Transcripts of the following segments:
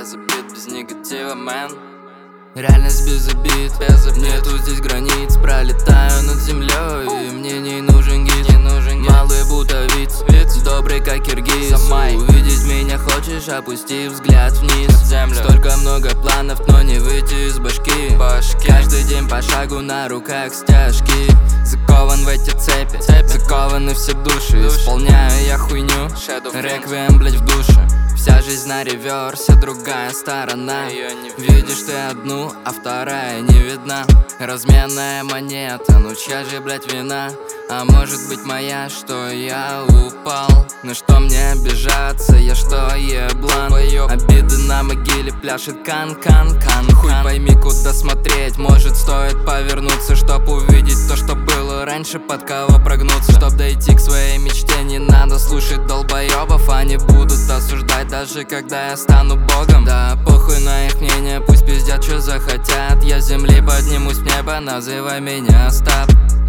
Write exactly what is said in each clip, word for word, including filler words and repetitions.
без обид, без негатива, мэн. Реальность без обид, без обид. Нету здесь границ, пролетаю над землей, и мне не нужен гид, не нужен гид. Малый будто вид, вид, добрый как киргиз. Самай. Увидеть меня хочешь, опусти взгляд вниз. Столько много планов, но не выйти из башки. башки Каждый день по шагу, на руках стяжки. Закован в эти цепи, цепи. Закованы все души, души. Исполняю я хуйню, реквием, блять, в душе. Вся жизнь на реверсе, другая сторона. Видишь ты одну, а вторая не видна. Разменная монета, ну чья же, блять, вина? А может быть моя, что я упал? Ну что мне обижаться, я что еблан? Обиды на могиле пляшет кан-кан-кан. Хуй пойми, куда смотреть, может стоит повернуться, чтоб увидеть то, что было раньше, под кого прогнуться. Чтоб дойти к своей мечте, не надо слушать долбоебов. Они будут осуждать, даже когда я стану богом. Да похуй на их мнение, пусть пиздят, что захотят. Я с земли поднимусь в небо, называй меня Остап.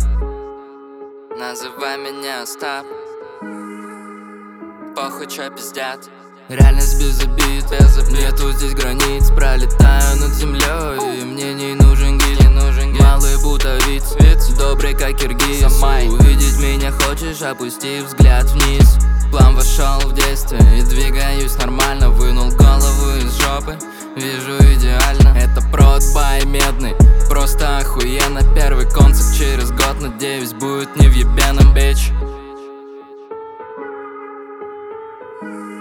Называй меня Остап. Похуй, чё пиздят. Реальность без обид, без обид. Нету здесь границ, пролетаю над землей, и мне не нужен гид, не нужен гид. Малый будто вид, вид, добрый как киргиз. Самай. Увидеть меня хочешь, опусти взгляд вниз. План вошел в действие и двигаюсь нормально. Вынул голову из жопы, вижу идеально. Это прод-бай медный, просто охуенно. Первый концерт через год, надеюсь, будет не в ебеном, бич.